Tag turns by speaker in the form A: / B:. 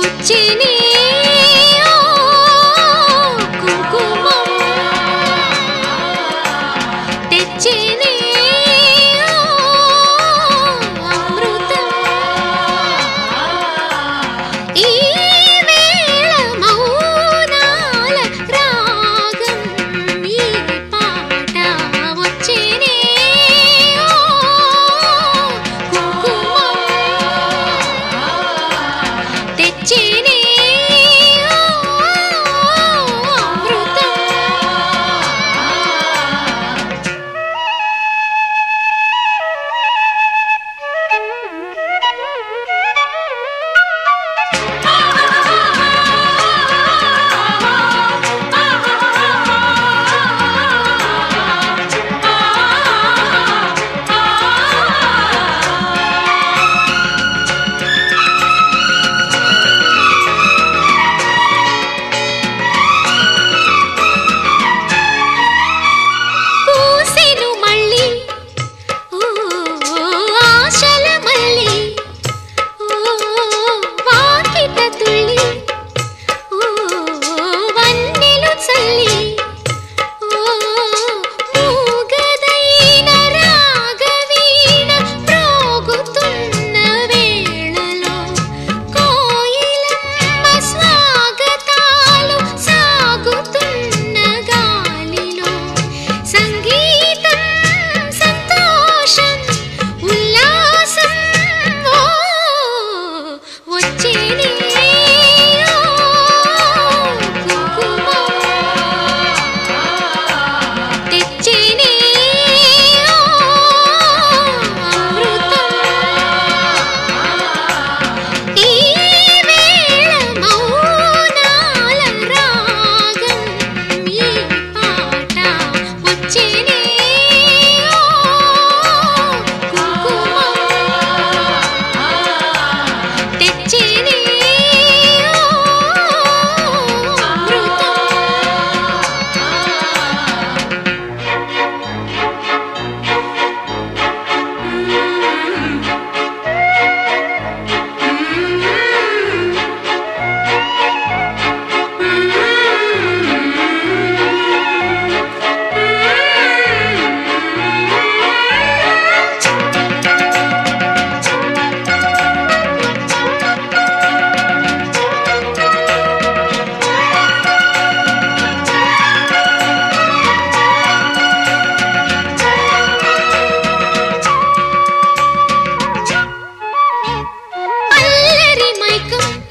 A: వచ్చేనే కుంకుమం తెచ్చేనే అమృతం ఈ వేళ మౌనాల రాగం ఈ పాట వచ్చేనే కుంకుమం తెచ్చేనే అమృతం పూసెను మళ్ళీ ఆశల మళ్ళీ వాకిట తుళ్ళి వన్నెలు చల్లి మూగదైన రాగవీణ మ్రోగుతున్న వేళలో కోయిలమ్మ స్వాగతాలు సాగుతున్న గాలిలో సంగీతం సంతోషం ఉల్లాసం వచ్చేనే కుంకుమం తెచ్చేనే అమృతం ఈ వేళ మౌనాల రాగం ఈ పాట వచ్చేనే కుంకుమం తెచ్చేనే అమృతం అల్లరి మైకం